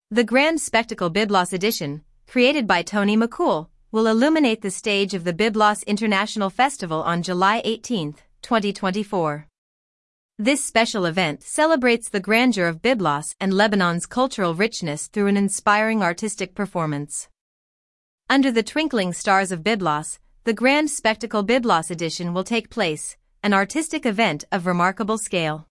The Grand Spectacle Byblos Edition, created by Tony McCool, will illuminate the stage of the Byblos International Festival on July 18, 2024. This special event celebrates the grandeur of Byblos and Lebanon's cultural richness through an inspiring artistic performance. Under the twinkling stars of Byblos, the Grand Spectacle Byblos Edition will take place, an artistic event of remarkable scale.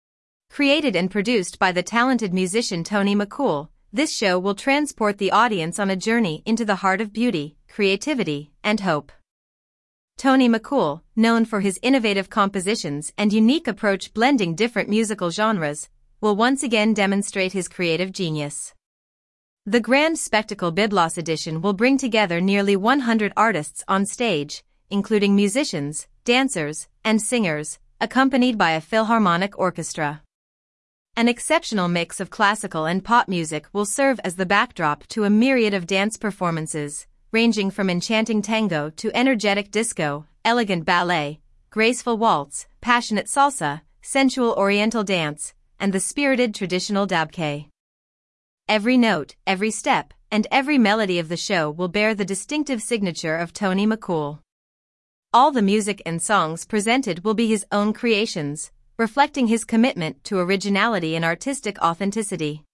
Created and produced by the talented musician Tony McCool, this show will transport the audience on a journey into the heart of beauty, creativity, and hope. Tony McCool, known for his innovative compositions and unique approach blending different musical genres, will once again demonstrate his creative genius. The Grand Spectacle Byblos Edition will bring together nearly 100 artists on stage, including musicians, dancers, and singers, accompanied by a philharmonic orchestra. An exceptional mix of classical and pop music will serve as the backdrop to a myriad of dance performances, ranging from enchanting tango to energetic disco, elegant ballet, graceful waltz, passionate salsa, sensual oriental dance, and the spirited traditional dabke. Every note, every step, and every melody of the show will bear the distinctive signature of Tony McCool. All the music and songs presented will be his own creations, reflecting his commitment to originality and artistic authenticity.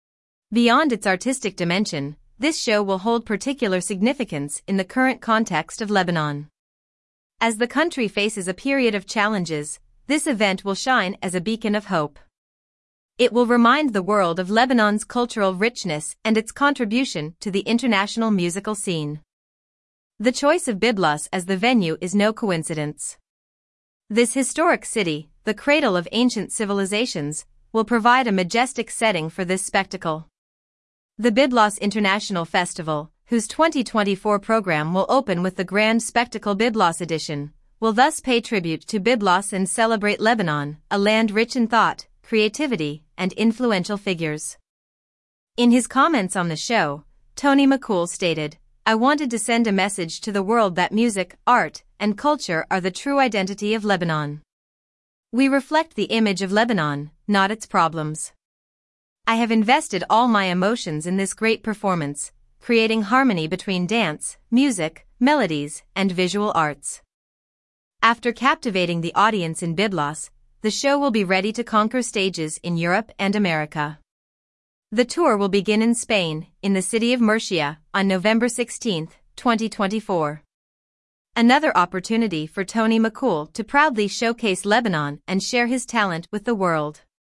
Beyond its artistic dimension, this show will hold particular significance in the current context of Lebanon. As the country faces a period of challenges, this event will shine as a beacon of hope. It will remind the world of Lebanon's cultural richness and its contribution to the international musical scene. The choice of Byblos as the venue is no coincidence. This historic city, the cradle of ancient civilizations, will provide a majestic setting for this spectacle. The Byblos International Festival, whose 2024 program will open with the Grand Spectacle Byblos Edition, will thus pay tribute to Byblos and celebrate Lebanon, a land rich in thought, creativity, and influential figures. In his comments on the show, Tony McCool stated, "I wanted to send a message to the world that music, art, and culture are the true identity of Lebanon. We reflect the image of Lebanon, not its problems. I have invested all my emotions in this great performance, creating harmony between dance, music, melodies, and visual arts." After captivating the audience in Byblos, the show will be ready to conquer stages in Europe and America. The tour will begin in Spain, in the city of Murcia, on November 16, 2024. Another opportunity for Tony McCool to proudly showcase Lebanon and share his talent with the world.